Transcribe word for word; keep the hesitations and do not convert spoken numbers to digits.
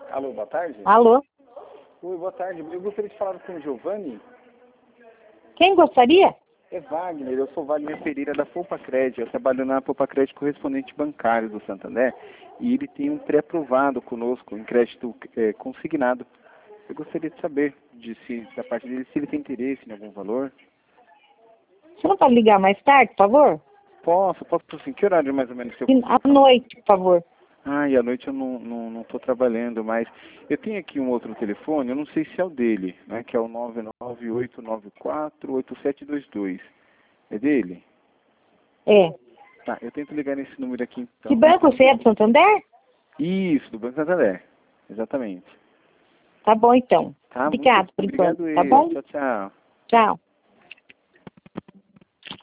Alô, boa tarde? Alô? Oi, boa tarde. Eu gostaria de falar com o Giovanni. Quem gostaria? É Wagner, eu sou Wagner Pereira da Poupa-Crédito. Eu trabalho na Poupa-Crédito correspondente bancário do Santander e ele tem um pré-aprovado conosco, em crédito é, consignado. Eu gostaria de saber de se, da parte dele se ele tem interesse em algum valor. Você não pode ligar mais tarde, por favor? Posso, posso sim. Que horário mais ou menos que eu E à noite, por favor. Ah, e à noite eu não estou não, não tô trabalhando, mas eu tenho aqui um outro telefone, eu não sei se é o dele, né, que é o nove nove oito nove quatro oito sete dois dois. É dele? É. Tá, eu tento ligar nesse número aqui então. Que banco você é, do Santander? Isso, do Banco Santander. Exatamente. Tá bom, então. Tá, Obrigado muito por obrigado enquanto, tá eu. bom? Tchau, tchau. Tchau.